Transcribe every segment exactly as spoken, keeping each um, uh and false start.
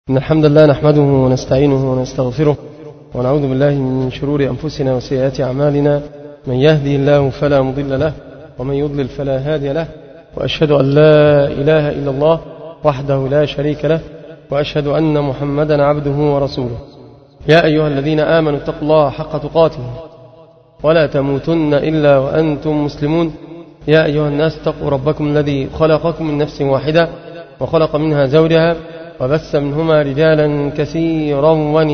إن الحمد لله نحمده ونستعينه ونستغفره ونعوذ بالله من شرور أنفسنا وسيئات أعمالنا. من يهدي الله فلا مضل له ومن يضلل فلا هادي له، وأشهد أن لا إله إلا الله وحده لا شريك له، وأشهد أن محمدا عبده ورسوله. يا أيها الذين آمنوا اتقوا الله حق تقاته ولا تموتن إلا وأنتم مسلمون. يا أيها الناس اتقوا ربكم الذي خلقكم من نفس واحدة وخلق منها زوجها وبث منهما رجالا كثيرا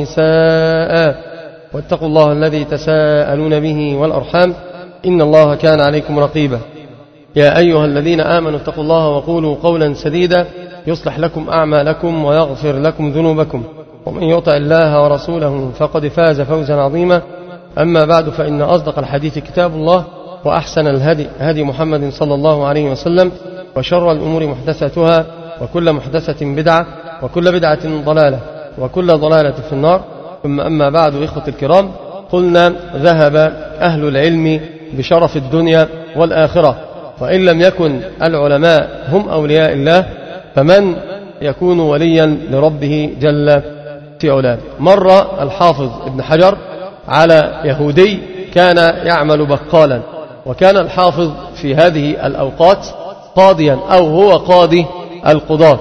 ونساء، واتقوا الله الذي تساءلون به والأرحام إن الله كان عليكم رقيبا. يا أيها الذين آمنوا اتقوا الله وقولوا قولا سديدا يصلح لكم أعمالكم ويغفر لكم ذنوبكم، ومن يطع الله ورسوله فقد فاز فوزا عظيما. أما بعد، فإن أصدق الحديث كتاب الله، وأحسن الهدي هدي محمد صلى الله عليه وسلم، وشر الأمور محدثاتها، وكل محدثة بدعة، وكل بدعة ضلالة، وكل ضلالة في النار. ثم أما بعد، إخوة الكرام، قلنا ذهب أهل العلم بشرف الدنيا والآخرة، وإن لم يكن العلماء هم أولياء الله فمن يكون وليا لربه جل في علاه. مر الحافظ ابن حجر على يهودي كان يعمل بقالا، وكان الحافظ في هذه الأوقات قاضيا، أو هو قاضي القضاة،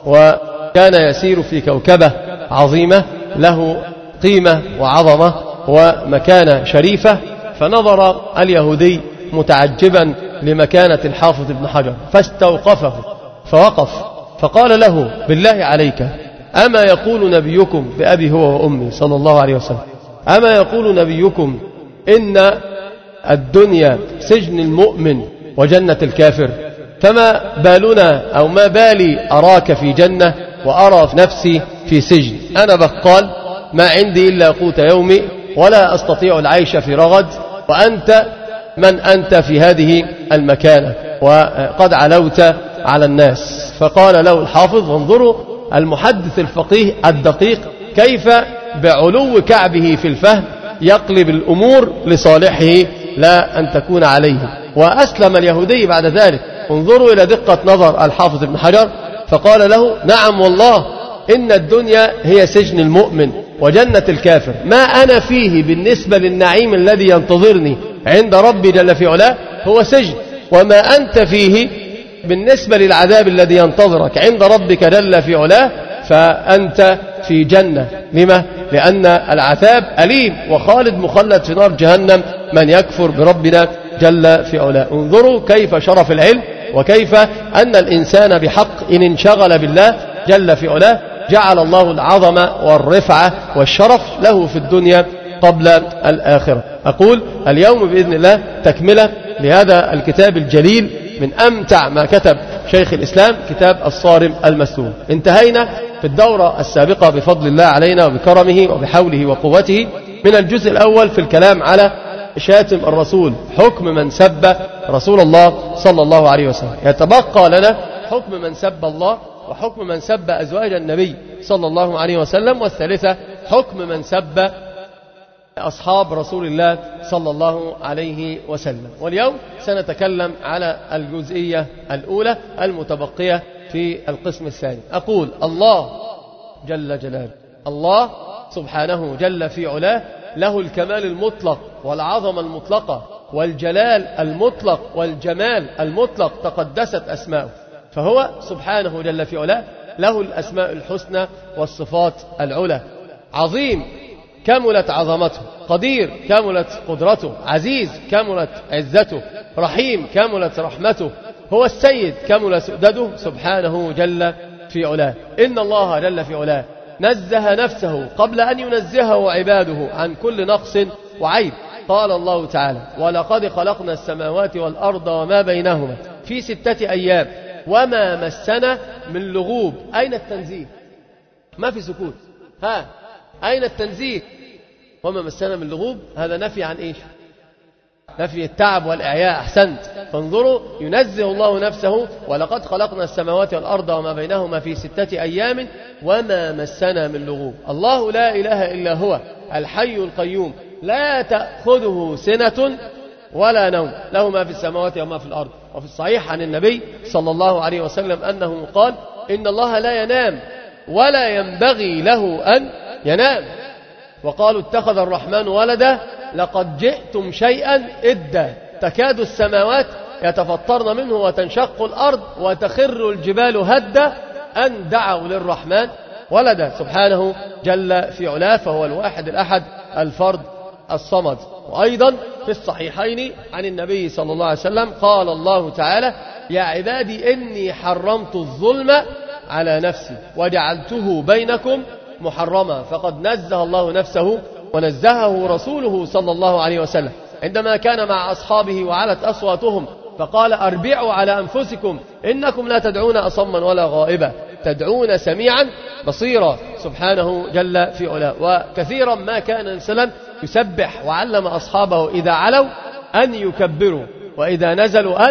وكان يسير في كوكبة عظيمة له قيمة وعظمة ومكانة شريفة. فنظر اليهودي متعجبا لمكانة الحافظ ابن حجر فاستوقفه، فوقف فقال له: بالله عليك، أما يقول نبيكم بأبي هو وأمي صلى الله عليه وسلم، أما يقول نبيكم إن الدنيا سجن المؤمن وجنة الكافر؟ فما بالنا أو ما بالي أراك في جنة وأرى نفسي في سجن؟ أنا بقال ما عندي إلا قوت يومي ولا أستطيع العيش في رغد، وأنت من أنت في هذه المكانة وقد علوت على الناس. فقال له الحافظ: انظروا المحدث الفقيه الدقيق كيف بعلو كعبه في الفهم يقلب الأمور لصالحه لا أن تكون عليه. وأسلم اليهودي بعد ذلك. انظروا إلى دقة نظر الحافظ ابن حجر، فقال له: نعم والله، إن الدنيا هي سجن المؤمن وجنة الكافر. ما أنا فيه بالنسبة للنعيم الذي ينتظرني عند ربي جل في علاه هو سجن، وما أنت فيه بالنسبة للعذاب الذي ينتظرك عند ربك جل في علاه فأنت في جنة. لما؟ لأن العذاب أليم وخالد مخلد في نار جهنم من يكفر بربنا جل في علاه. انظروا كيف شرف العلم، وكيف أن الإنسان بحق إن انشغل بالله جل في علاه جعل الله العظمة والرفعة والشرف له في الدنيا قبل الآخرة. أقول اليوم بإذن الله تكملة لهذا الكتاب الجليل من أمتع ما كتب شيخ الإسلام، كتاب الصارم المسلول. انتهينا في الدورة السابقة بفضل الله علينا وبكرمه وبحوله وقوته من الجزء الأول في الكلام على شاتم الرسول، حكم من سب رسول الله صلى الله عليه وسلم. يتبقى لنا حكم من سب الله، وحكم من سب أزواج النبي صلى الله عليه وسلم، والثالثة حكم من سب أصحاب رسول الله صلى الله عليه وسلم. واليوم سنتكلم على الجزئية الأولى المتبقية في القسم الثاني. أقول الله جل جلاله، الله سبحانه جل في علاه له الكمال المطلق والعظمة المطلقة والجلال المطلق والجمال المطلق، تقدست أسماؤه. فهو سبحانه جل في علاه له الأسماء الحسنى والصفات العلى. عظيم كملت عظمته، قدير كملت قدرته، عزيز كملت عزته، رحيم كملت رحمته، هو السيد كمل سؤدده سبحانه جل في علاه. إن الله جل في علاه نزه نفسه قبل أن ينزهه عباده عن كل نقص وعيب. قال الله تعالى: ولقد خلقنا السماوات والأرض وما بينهما في ستة أيام وما مسنا من لغوب. أين التنزيه؟ ما في سكوت. ها، أين التنزيه؟ وما مسنا من لغوب، هذا نفي عن إيش؟ نفي التعب والإعياء. أحسنت. فانظروا، ينزه الله نفسه: ولقد خلقنا السماوات والأرض وما بينهما في ستة أيام وما مسنا من لغوب. الله لا إله إلا هو الحي القيوم، لا تأخذه سنة ولا نوم، له ما في السماوات وما في الأرض. وفي الصحيح عن النبي صلى الله عليه وسلم أنه قال: إن الله لا ينام ولا ينبغي له أن ينام. وقالوا اتخذ الرحمن ولدا لقد جئتم شيئا إدا تكاد السماوات يتفطرن منه وتنشق الأرض وتخر الجبال هدا أن دعوا للرحمن ولدا سبحانه جل في علاه، فهو الواحد الأحد الفرد الصمد. وأيضا في الصحيحين عن النبي صلى الله عليه وسلم قال الله تعالى: يا عبادي إني حرمت الظلم على نفسي وجعلته بينكم محرما. فقد نزه الله نفسه ونزهه رسوله صلى الله عليه وسلم عندما كان مع أصحابه وعلت أصواتهم فقال: أربعوا على أنفسكم إنكم لا تدعون أصما ولا غائبا، تدعون سميعا بصيرا سبحانه جل في علاه. وكثيرا ما كان الإنسان يسبح، وعلم أصحابه إذا علوا أن يكبروا وإذا نزلوا أن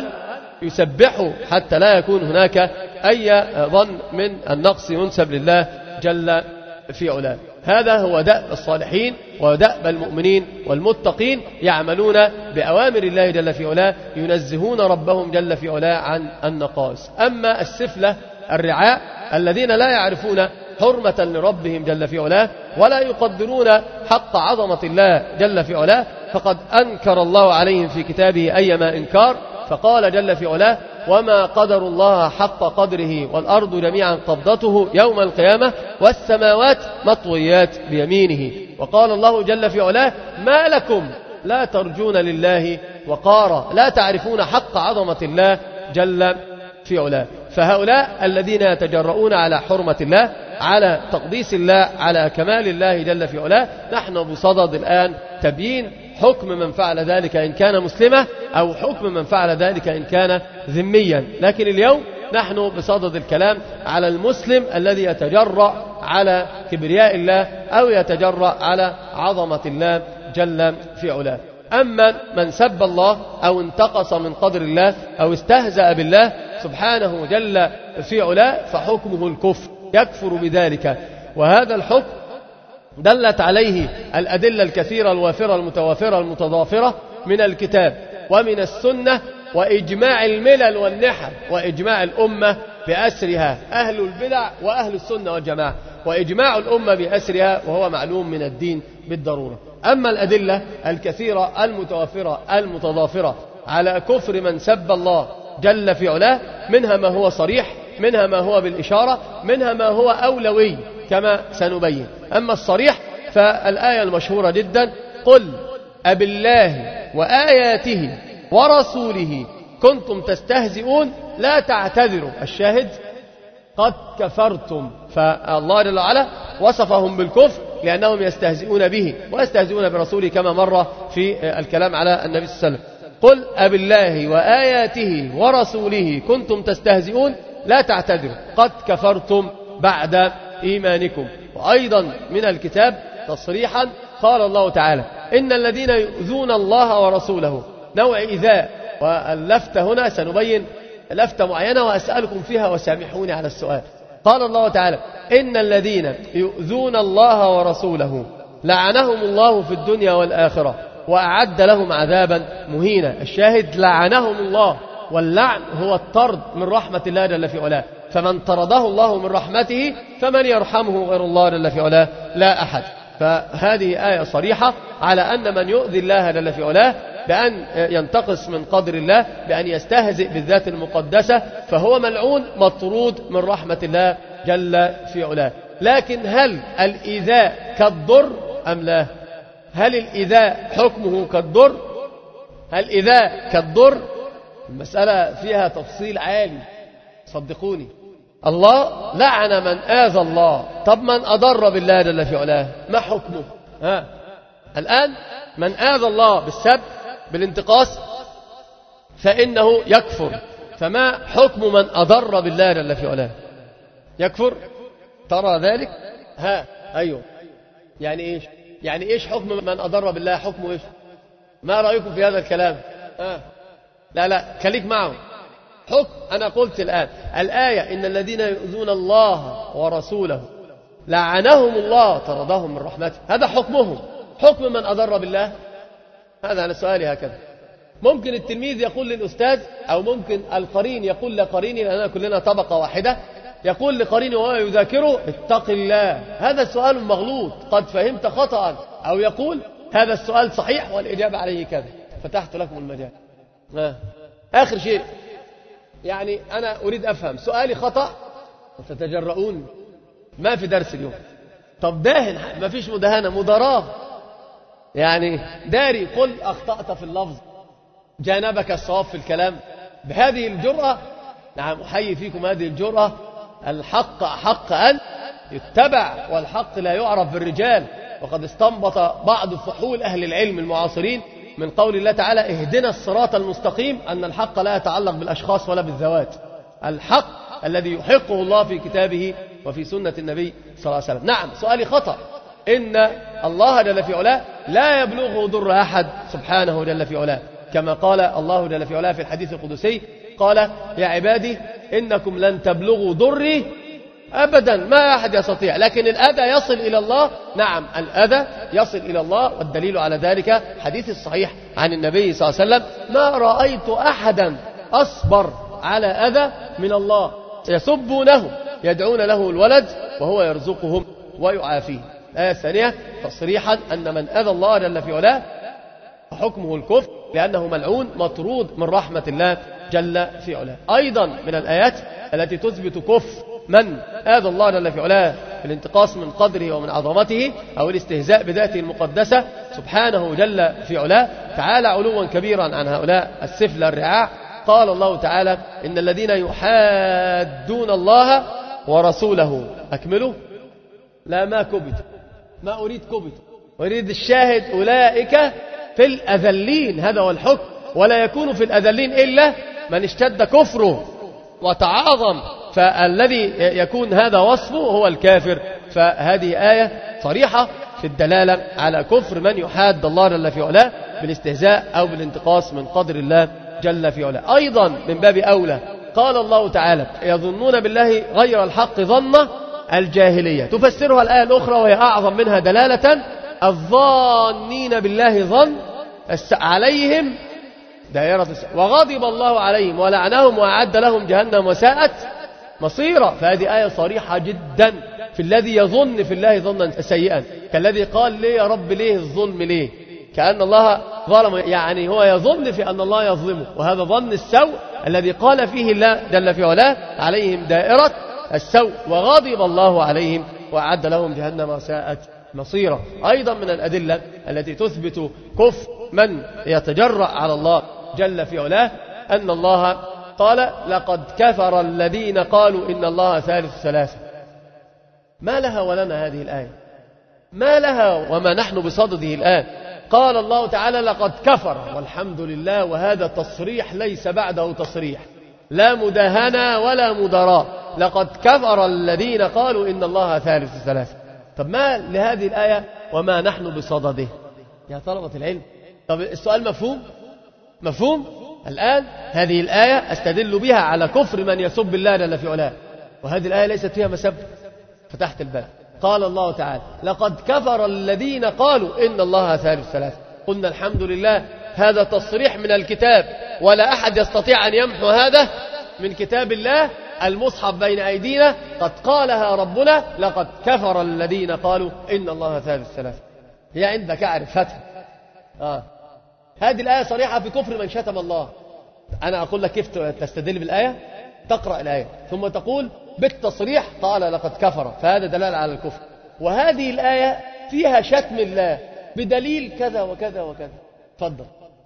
يسبحوا حتى لا يكون هناك أي ظن من النقص ينسب لله جل في علاه. هذا هو دأب الصالحين ودأب المؤمنين والمتقين، يعملون بأوامر الله جل في علاه، ينزهون ربهم جل في علاه عن النقائص. أما السفلة الرعاء الذين لا يعرفون حرمة لربهم جل في علاه ولا يقدرون حق عظمة الله جل في علاه، فقد أنكر الله عليهم في كتابه أيما إنكار، فقال جل في علاه: وما قدر الله حق قدره والأرض جميعا قبضته يوم القيامة والسماوات مطويات بيمينه. وقال الله جل في علاه: ما لكم لا ترجون لله وقارا، لا تعرفون حق عظمة الله جل في علاه. فهؤلاء الذين يتجرؤون على حرمة الله، على تقديس الله، على كمال الله جل في علاه، نحن بصدد الآن تبيين حكم من فعل ذلك إن كان مسلما، أو حكم من فعل ذلك إن كان ذميا. لكن اليوم نحن بصدد الكلام على المسلم الذي يتجرأ على كبرياء الله أو يتجرأ على عظمة الله جل في علاه. أما من سب الله أو انتقص من قدر الله أو استهزأ بالله سبحانه جل في علاه فحكمه الكفر، يكفر بذلك. وهذا الحكم دلت عليه الأدلة الكثيرة الوافرة المتوافرة المتضافرة من الكتاب ومن السنة وإجماع الملل والنحل وإجماع الأمة بأسرها، أهل البدع وأهل السنة والجماعة، وإجماع الأمة بأسرها وهو معلوم من الدين بالضرورة. أما الأدلة الكثيرة المتوافرة المتضافرة على كفر من سب الله جل في علاه، منها ما هو صريح، منها ما هو بالإشارة، منها ما هو أولوي كما سنبين. أما الصريح فالآية المشهورة جدا: قل أبالله وآياته ورسوله كنتم تستهزئون لا تعتذروا. الشاهد: قد كفرتم. فالله جل وعلا وصفهم بالكفر لأنهم يستهزئون به ويستهزئون برسوله كما مر في الكلام على النبي صلى الله عليه وسلم. قل أبالله وآياته ورسوله كنتم تستهزئون لا تعتذروا قد كفرتم بعد إيمانكم. وأيضا من الكتاب تصريحا قال الله تعالى: إن الذين يؤذون الله ورسوله، نوع إيذاء، واللفتة هنا سنبين لفتة معينة وأسألكم فيها وسامحوني على السؤال. قال الله تعالى: إن الذين يؤذون الله ورسوله لعنهم الله في الدنيا والآخرة وأعد لهم عذابا مهينا. الشاهد: لعنهم الله، واللعن هو الطرد من رحمة الله جل في علاه، فمن طرده الله من رحمته فمن يرحمه غير الله جل في علاه؟ لا أحد. فهذه آية صريحة على أن من يؤذي الله جل في علاه بأن ينتقص من قدر الله، بأن يستهزئ بالذات المقدسة، فهو ملعون مطرود من رحمة الله جل في علاه. لكن هل الإيذاء كالضر أم لا؟ هل الإيذاء حكمه كالضر؟ هل الإيذاء كالضر؟ المسألة فيها تفصيل عالي صدقوني. الله لعن من آذى الله، طب من أضر بالله جل في علاه ما حكمه؟ ها الآن من آذى الله بالسب بالانتقاص فإنه يكفر، فما حكم من أضر بالله جل في علاه؟ يكفر؟ ترى ذلك؟ ها أيوه، يعني إيش؟ يعني إيش حكم من أضر بالله؟ حكمه إيش؟ ما رأيكم في هذا الكلام؟ ها لا لا خليك معه. حكم أنا قلت الآن الآية: إن الذين يؤذون الله ورسوله لعنهم الله طردهم من رحمته، هذا حكمهم. حكم من أضر بالله؟ هذا أنا سؤالي هكذا. ممكن التلميذ يقول للأستاذ، أو ممكن القرين يقول لقريني، لأننا كلنا طبقة واحدة: يقول لقرينه وهو يذاكره اتق الله، هذا سؤال مغلوط قد فهمت خطأ، أو يقول هذا السؤال صحيح والإجابة عليه كذا. فتحت لكم المجال. آخر شيء، يعني أنا أريد أفهم سؤالي خطأ وتتجرؤون، ما في درس اليوم. طب داهن، ما فيش مداهنة، مداراة، يعني داري قل أخطأت في اللفظ جانبك الصواب في الكلام. بهذه الجرأة، نعم أحيي فيكم هذه الجرأة. الحق أحق أن يتبع، والحق لا يعرف بالرجال. وقد استنبط بعض فحول أهل العلم المعاصرين من قول الله تعالى اهدنا الصراط المستقيم أن الحق لا يتعلق بالأشخاص ولا بالذوات. الحق الذي يحقه الله في كتابه وفي سنة النبي صلى الله عليه وسلم. نعم سؤالي خطأ، إن الله جل في علاه لا يبلغه ضر أحد سبحانه جل في علاه، كما قال الله جل في علاه في الحديث القدسي، قال يا عبادي إنكم لن تبلغوا ضري أبدا، ما أحد يستطيع، لكن الأذى يصل إلى الله. نعم الأذى يصل إلى الله، والدليل على ذلك حديث الصحيح عن النبي صلى الله عليه وسلم ما رأيت أحدا أصبر على أذى من الله. يسبونه يدعون له الولد وهو يرزقهم ويعافيه. الآية الثانية تصريحا أن من أذى الله جل في علاه فحكمه الكفر، لأنه ملعون مطرود من رحمة الله جل في علاه. أيضا من الآيات التي تثبت كفر من آذى الله جل في علاه في الانتقاص من قدره ومن عظمته أو الاستهزاء بذاته المقدسة سبحانه جل في علاه تعالى علوا كبيرا عن هؤلاء السفلى الرعاع. قال الله تعالى إن الذين يحادون الله ورسوله أكملوا لا ما كبت، ما أريد كبت، أريد الشاهد أولئك في الأذلين. هذا هو الحكم، ولا يكون في الأذلين إلا من اشتد كفره وتعاظم، فالذي يكون هذا وصفه هو الكافر. فهذه آية صريحة في الدلالة على كفر من يحاد الله جل في علاه بالاستهزاء أو بالانتقاص من قدر الله جل في علاه. أيضا من باب أولى قال الله تعالى يظنون بالله غير الحق ظن الجاهلية، تفسرها الآية الأخرى وهي أعظم منها دلالة، الظانين بالله ظن عليهم دائرة وغضب الله عليهم ولعنهم وأعد لهم جهنم وساءت مصيرا. فهذه آية صريحة جدا في الذي يظن في الله ظنا سيئا، كالذي قال ليه يا رب ليه الظلم ليه، كأن الله ظلم، يعني هو يظن في أن الله يظلمه، وهذا ظن السوء الذي قال فيه الله جل في علاه عليهم دائرة السوء وغضب الله عليهم وأعد لهم جهنم وساءت مصيرا. أيضا من الأدلة التي تثبت كفر من يتجرأ على الله جل في علاه أن الله قال لقد كفر الذين قالوا إن الله ثالث ثلاثة. ما لها ولنا هذه الآية، ما لها وما نحن بصدده الآن. قال الله تعالى لقد كفر والحمد لله، وهذا تصريح ليس بعده تصريح، لا مداهنة ولا مداراة. لقد كفر الذين قالوا إن الله ثالث ثلاثة. طب ما لهذه الآية وما نحن بصدده يا طلبة العلم؟ طب السؤال مفهوم؟ مفهوم؟ الآن هذه الآية أستدل بها على كفر من يسب الله جل في علاه، وهذه الآية ليست فيها مسب. فتحت الباب قال الله تعالى لقد كفر الذين قالوا إن الله ثالث ثلاثة. قلنا الحمد لله هذا تصريح من الكتاب، ولا أحد يستطيع أن يمحو هذا من كتاب الله. المصحف بين أيدينا قد قالها ربنا لقد كفر الذين قالوا إن الله ثالث ثلاثة. هي عندك أعرف فتح آه. هذه الآية صريحة في كفر من شتم الله. أنا أقول لك كيف تستدل بالآية، تقرأ الآية ثم تقول بالتصريح قال لقد كفر، فهذا دلالة على الكفر. وهذه الآية فيها شتم الله بدليل كذا وكذا وكذا. تفضل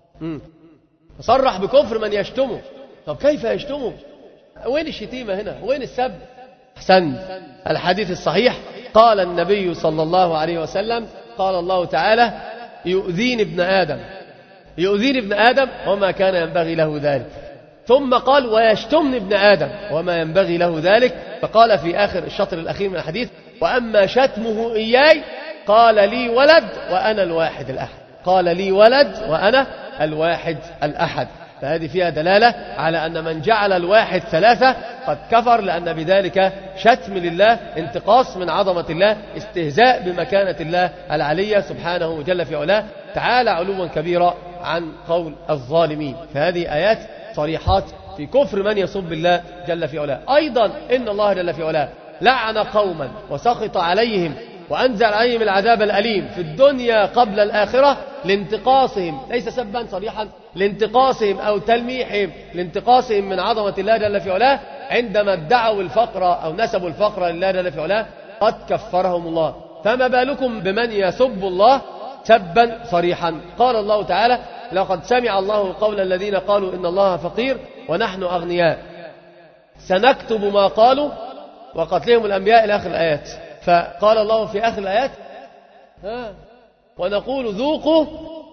صرح بكفر من يشتمه. طب كيف يشتمه؟ وين الشتيمة هنا؟ وين السب؟ حسن الحديث الصحيح قال النبي صلى الله عليه وسلم قال الله تعالى يؤذيني ابن آدم، يؤذيني ابن آدم وما كان ينبغي له ذلك. ثم قال ويشتمني ابن آدم وما ينبغي له ذلك. فقال في آخر الشطر الأخير من الحديث وأما شتمه إياي قال لي ولد وأنا الواحد الأحد، قال لي ولد وأنا الواحد الأحد. فهذه فيها دلالة على أن من جعل الواحد ثلاثة قد كفر، لأن بذلك شتم لله، انتقاص من عظمة الله، استهزاء بمكانة الله العلية سبحانه جل في علاه تعالى علوا كبيرا عن قول الظالمين. فهذه آيات صريحات في كفر من يسب الله جل في علاه. أيضا إن الله جل في علاه لعن قوما وسخط عليهم وأنزل عليهم العذاب الأليم في الدنيا قبل الآخرة لانتقاصهم، ليس سبا صريحا، لانتقاصهم أو تلميحهم لانتقاصهم من عظمة الله جل في علاه عندما ادعوا الفقر أو نسبوا الفقر لله جل في علاه، قد كفرهم الله. فما بالكم بمن يسب الله سبا صريحا؟ قال الله تعالى: لقد سمع الله قول الذين قالوا إن الله فقير ونحن أغنياء سنكتب ما قالوا وقتلهم الأنبياء إلى آخر الآيات. فقال الله في آخر الآيات: ها ونقول ذوقوا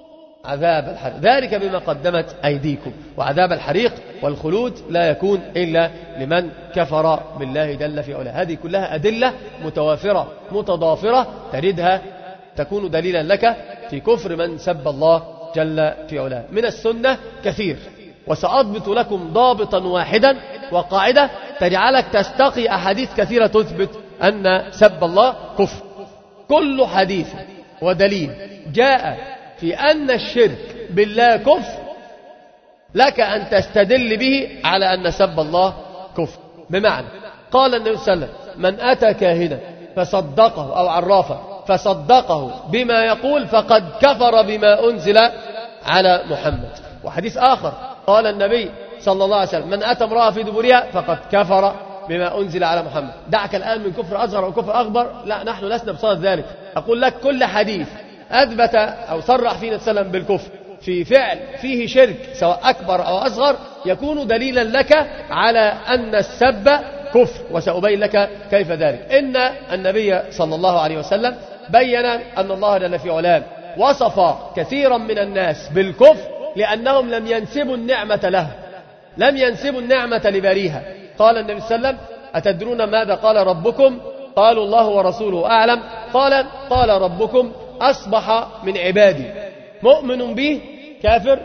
عذاب الحريق ذلك بما قدمت أيديكم. وعذاب الحريق والخلود لا يكون إلا لمن كفر بالله جل في علاه. هذه كلها أدلة متوافرة متضافرة تردها تكون دليلا لك في كفر من سب الله جل في علاه. من السنة كثير، وسأضبط لكم ضابطا واحدا وقاعدة تجعلك تستقي أحاديث كثيرة تثبت أن سب الله كفر. كل حديث ودليل جاء في أن الشرك بالله كفر لك أن تستدل به على أن سب الله كفر. بمعنى قال النبي صلى الله عليه وسلم: من أتى كاهنا فصدقه أو عرافه فصدقه بما يقول فقد كفر بما أنزل على محمد. وحديث آخر قال النبي صلى الله عليه وسلم: من أتى امرأة في دبرها فقد كفر بما أنزل على محمد. دعك الآن من كفر أصغر أو كفر أكبر، لا، نحن لسنا بصدد ذلك. أقول لك كل حديث أثبت أو صرح فيه وسلم بالكفر في فعل فيه شرك سواء أكبر أو أصغر يكون دليلا لك على أن السب كفر، وسأبين لك كيف ذلك. إن النبي صلى الله عليه وسلم بين أن الله جل في علاه وصف كثيرا من الناس بالكفر لأنهم لم ينسبوا النعمة له، لم ينسبوا النعمة لباريها. قال النبي صلى الله عليه وسلم: أتدرون ماذا قال ربكم؟ قالوا: الله ورسوله أعلم. قال: قال ربكم: أصبح من عبادي مؤمن به كافر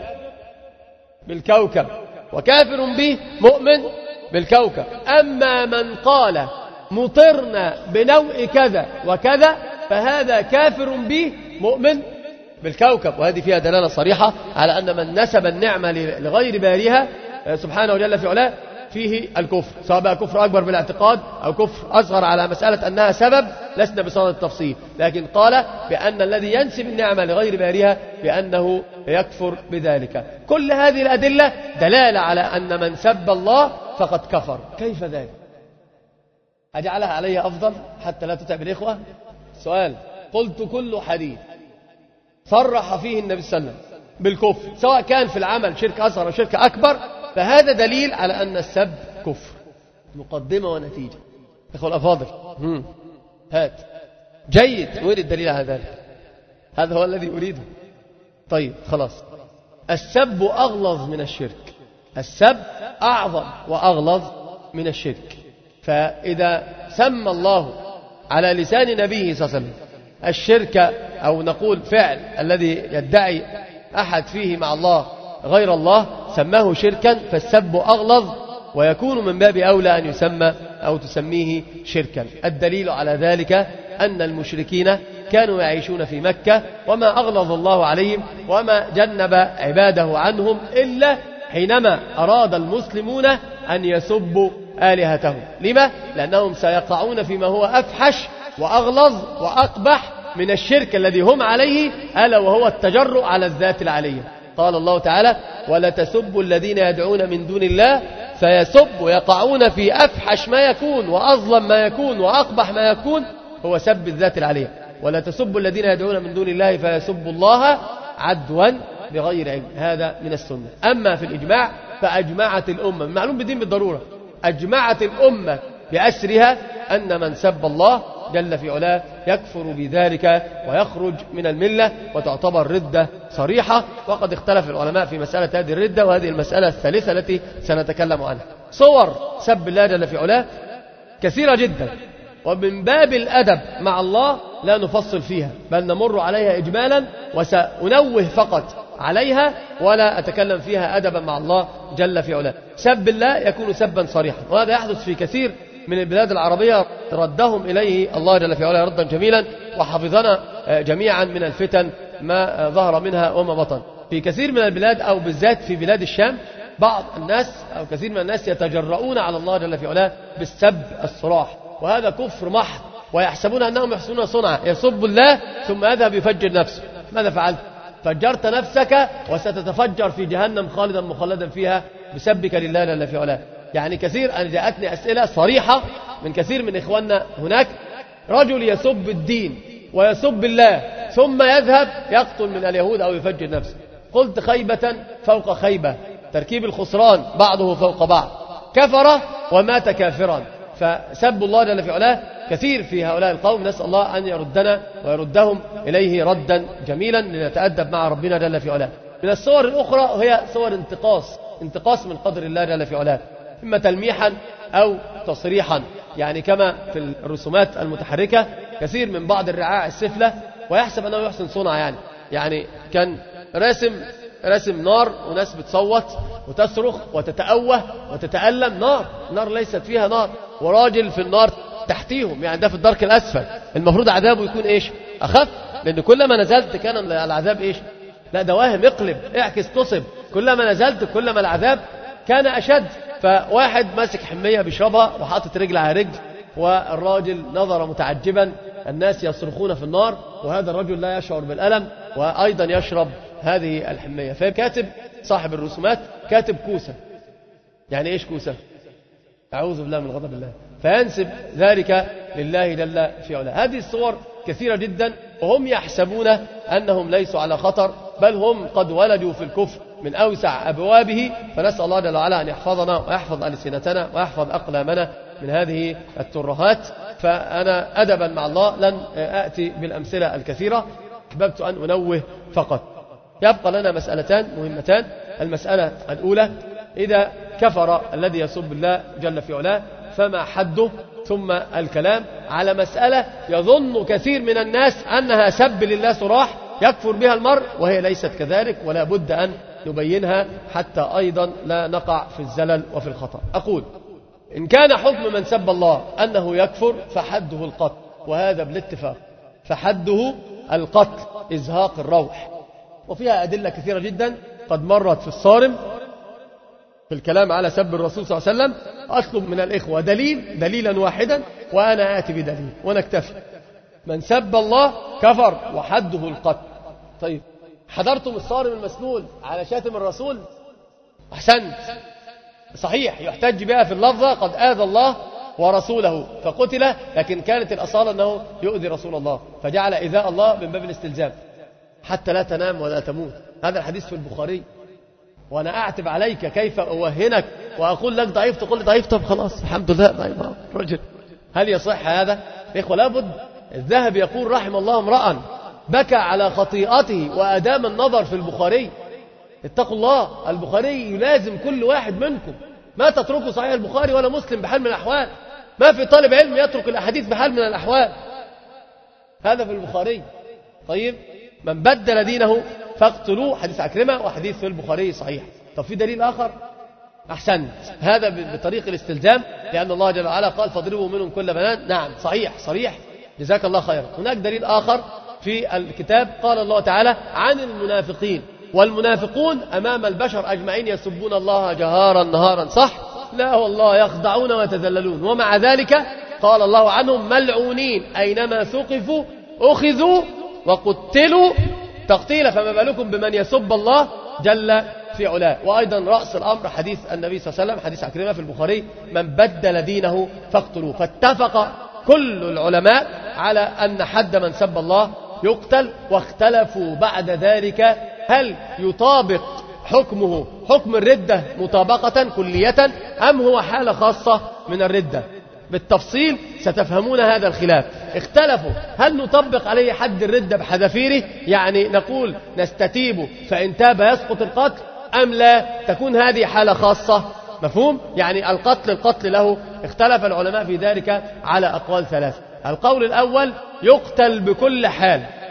بالكوكب وكافر به مؤمن بالكوكب. أما من قال مطرنا بنوء كذا وكذا فهذا كافر به مؤمن بالكوكب. وهذه فيها دلالة صريحة على أن من نسب النعمة لغير باريها سبحانه جل في علاه فيه الكفر، سواء بقى كفر أكبر بالاعتقاد أو كفر أصغر على مسألة أنها سبب، لسنا بصدد التفصيل، لكن قال بأن الذي ينسب النعمة لغير باريها بأنه يكفر بذلك. كل هذه الأدلة دلالة على أن من سب الله فقد كفر. كيف ذلك؟ أجعلها علي أفضل حتى لا تتعب الإخوة؟ سؤال: قلت كل حديث صرح فيه النبي صلى الله عليه وسلم بالكفر سواء كان في العمل شرك أصغر أو شرك أكبر فهذا دليل على أن السب كفر. مقدمة ونتيجة. إخوة الأفاضل، هات جيد، وين الدليل على ذلك؟ هذا هو الذي أريده. طيب خلاص، السب أغلظ من الشرك، السب أعظم وأغلظ من الشرك. فإذا سمى الله على لسان نبيه صلى الله عليه وسلم الشرك أو نقول فعل الذي يدعي أحد فيه مع الله غير الله سماه شركا، فالسب أغلظ ويكون من باب أولى أن يسمى أو تسميه شركا. الدليل على ذلك أن المشركين كانوا يعيشون في مكة وما أغلظ الله عليهم وما جنب عباده عنهم إلا حينما أراد المسلمون أن يسبوا آلهتهم. لما؟ لأنهم سيقعون فيما هو أفحش وأغلظ وأقبح من الشرك الذي هم عليه، ألا وهو التجرؤ على الذات العلية. قال الله تعالى: ولا تسبوا الذين يدعون من دون الله فيسبوا، يقعون في أفحش ما يكون وأظلم ما يكون وأقبح ما يكون هو سب الذات العلية. ولا تسبوا الذين يدعون من دون الله فيسبوا الله عدوا بغير علم. هذا من السنة. أما في الإجماع فأجمعت الأمة، معلوم بدين بالضرورة، أجمعت الأمة بأسرها أن من سب الله جل في علاه يكفر بذلك ويخرج من الملة وتعتبر ردة صريحة. وقد اختلف العلماء في مسألة هذه الردة، وهذه المسألة الثالثة التي سنتكلم عنها. صور سب الله جل في علاه كثيرة جدا، ومن باب الأدب مع الله لا نفصل فيها بل نمر عليها إجمالا، وسأنوه فقط عليها ولا أتكلم فيها أدبا مع الله جل في علاه. سب الله يكون سبا صريحا، وهذا يحدث في كثير من البلاد العربية ردهم إليه الله جل في علاه ردا جميلا، وحفظنا جميعا من الفتن ما ظهر منها وما بطن. في كثير من البلاد أو بالذات في بلاد الشام بعض الناس أو كثير من الناس يتجرؤون على الله جل في علاه بالسب الصراح، وهذا كفر محض، ويحسبون أنهم يحسنون صنعا، يسب الله ثم يذهب يفجر نفسه. ماذا فعلت؟ فجرت نفسك وستتفجر في جهنم خالدا مخلدا فيها بسبك لله جل في علاه. يعني كثير أن جاءتني أسئلة صريحة من كثير من إخواننا هناك، رجل يسب الدين ويسب الله ثم يذهب يقتل من اليهود أو يفجر نفسه. قلت خيبة فوق خيبة، تركيب الخسران بعضه فوق بعض، كفر ومات كافرا. فسب الله جل في علاه كثير في هؤلاء القوم، نسأل الله أن يردنا ويردهم إليه ردا جميلا لنتأدب مع ربنا جل في علاه. من الصور الأخرى هي صور انتقاص انتقاص من قدر الله جل في علاه، إما تلميحا أو تصريحا، يعني كما في الرسومات المتحركة كثير من بعض الرعاع السفلة ويحسب أنه يحسن صنع. يعني يعني كان راسم راسم نار وناس بتصوت وتصرخ وتتأوه وتتألم، نار نار ليست فيها نار، وراجل في النار تحتيهم، يعني ده في الدرك الأسفل. المفروض عذابه يكون إيش؟ أخف، لأن كلما نزلت كان العذاب إيش؟ لا، دواهم اقلب اعكس تصب، كلما نزلت كلما العذاب كان أشد. فواحد ماسك حمية بيشربها وحاطط رجل على رجل، والراجل نظر متعجبا، الناس يصرخون في النار وهذا الرجل لا يشعر بالألم وأيضا يشرب هذه الحمية. فكاتب صاحب الرسومات كاتب كوسة. يعني إيش كوسة؟ أعوذ بالله من غضب الله، فينسب ذلك لله جل في علاه. هذه الصور كثيرة جدا، وهم يحسبون أنهم ليسوا على خطر، بل هم قد ولدوا في الكفر من أوسع أبوابه. فنسأل الله جل وعلا أن يحفظنا ويحفظ ألسنتنا ويحفظ أقلامنا من هذه الترهات. فأنا أدبا مع الله لن أأتي بالأمثلة الكثيرة، أحببت أن أنوه فقط. يبقى لنا مسألتان مهمتان. المسألة الأولى، إذا كفر الذي يسب الله جل في علاه فما حده؟ ثم الكلام على مسألة يظن كثير من الناس أنها سب لله صراح يكفر بها المرء، وهي ليست كذلك، ولا بد أن نبينها حتى أيضا لا نقع في الزلل وفي الخطأ. أقول إن كان حكم من سب الله أنه يكفر فحده القتل، وهذا بالاتفاق، فحده القتل إزهاق الروح. وفيها أدلة كثيرة جدا قد مرت في الصارم في الكلام على سب الرسول صلى الله عليه وسلم. أطلب من الإخوة دليل دليلا واحدا وأنا آتي بدليل ونكتفي. من سب الله كفر وحده القتل. طيب، حضرتم الصارم المسنون على شاتم الرسول؟ أحسنت، صحيح، يحتج بها في اللفظة قد آذى الله ورسوله فقتل، لكن كانت الأصالة أنه يؤذي رسول الله، فجعل إيذاء الله من باب الاستلزام حتى لا تنام ولا تموت. هذا الحديث في البخاري. وأنا أعتب عليك كيف أوهنك وأقول لك ضعيف تقول لي ضعيف، طب خلاص الحمد لله ضعيف رجل. هل يصح هذا؟ إخوة لابد. الذهبي يقول رحم الله امرأ بكى على خطيئته وأدام النظر في البخاري. اتقوا الله، البخاري يلازم كل واحد منكم، ما تتركوا صحيح البخاري ولا مسلم بحال من الأحوال. ما في طالب علم يترك الأحاديث بحال من الأحوال. هذا في البخاري. طيب، من بدل دينه فاقتلوه، حديث عكرمة، وحديث في البخاري صحيح. طب في دليل آخر؟ أحسنت، هذا بطريق الاستلزام، لأن الله جل وعلا قال فاضربوا منهم كل بنان. نعم صحيح صريح، جزاك الله خيرا. هناك دليل آخر في الكتاب، قال الله تعالى عن المنافقين والمنافقون أمام البشر أجمعين يسبون الله جهارا نهارا، صح؟ لا والله، يخضعون ويتذللون، ومع ذلك قال الله عنهم ملعونين أينما ثقفوا أخذوا وقتلوا تقتيلا، فما بالكم بمن يسب الله جل في علاه. وأيضا رأس الأمر حديث النبي صلى الله عليه وسلم، حديث عكرمة في البخاري، من بدل دينه فاقتلوه. فاتفق كل العلماء على أن حد من سب الله يقتل، واختلفوا بعد ذلك هل يطابق حكمه حكم الردة مطابقة كلية أم هو حالة خاصة من الردة. بالتفصيل ستفهمون هذا الخلاف. اختلفوا هل نطبق عليه حد الردة بحذافيره، يعني نقول نستتيب فإن تاب يسقط القتل، أم لا تكون هذه حالة خاصة. مفهوم؟ يعني القتل القتل له. اختلف العلماء في ذلك على أقوال ثلاث. القول الأول يقتل بكل حال،